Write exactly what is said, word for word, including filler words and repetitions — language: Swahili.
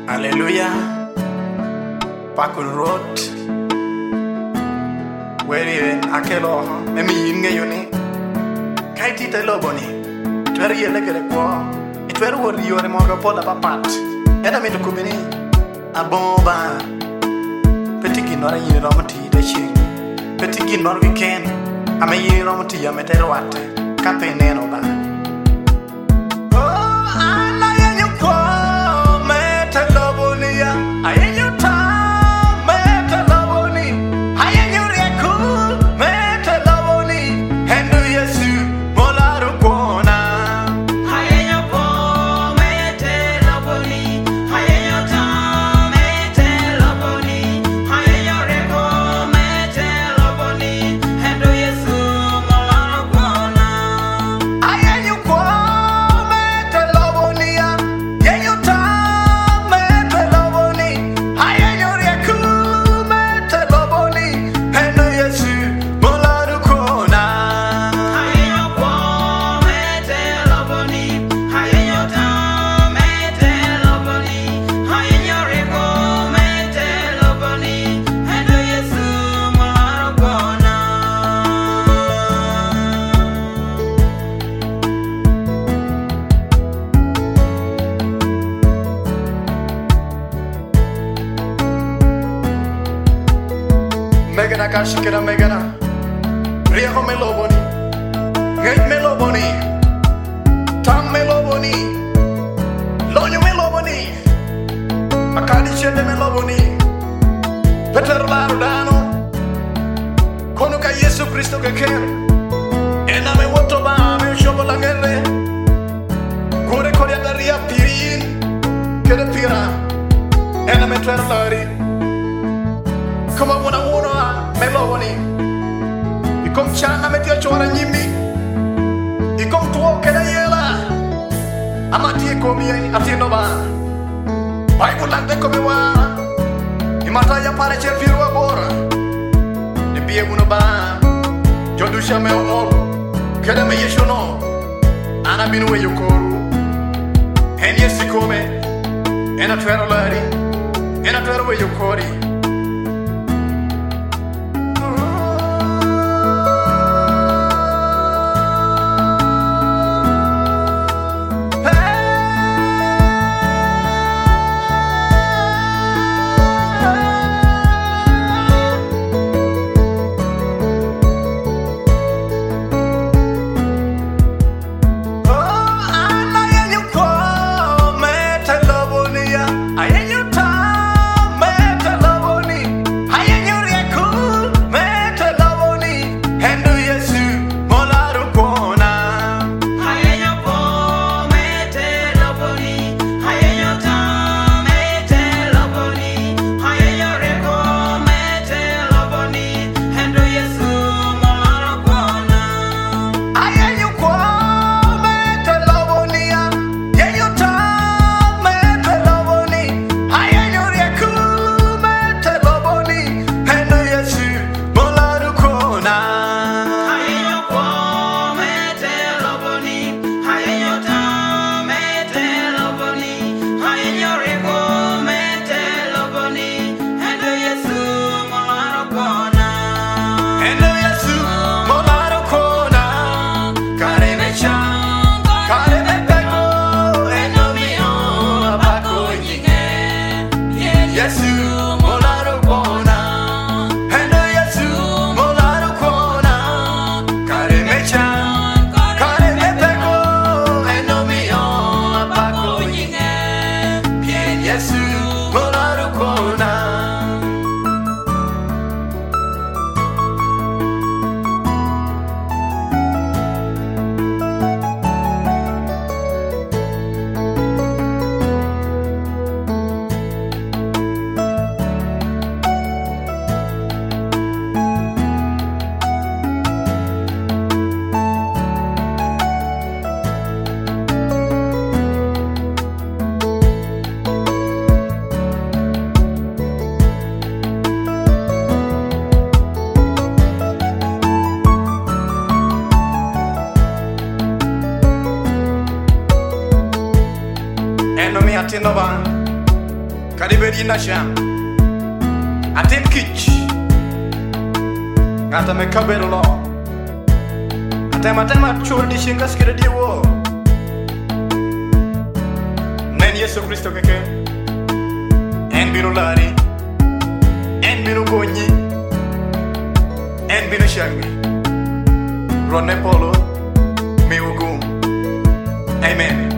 Hallelujah. Pakul Road. Where in Akelo, Memi Yingayuni. Kaiti Teloboni. Twerry Elegua. It were what you are a mogapola papat. Edamit Kumini. A bomba. Petikin or a yearomati, the shing. Petikin or we can. I'm a yearomati, I'm a terwate. Captain Nenoba. Megana kashikera megana Riego meloboni Gate meloboni Tam meloboni Lonyo meloboni Akadi chende meloboni Peter Lardano Kono ka Yesu Kristo ke ker Ena me woto ba me shobo la ngere Kore kore adaria pirin Kere pira Ena me tuero lari Come on, I wanna melody. You come chana met your chora nyimi. You come to walk in a yela. Amati komi atinova. Bible like the komewa. Imataya pare che firu agora. Ne bie unoba. Jodusha me all. Keda me yeshono. Ana binu we yokoru. En yesi come. En a twero lari. En a twero we yokori. Kadiberi na sham atim kich ngata me kabero lo atema tema chul di shinga skira di wo nen Yesu Kristo keke en biro lari en biro gonyi en biro shangi ronne polo mi ugum amen.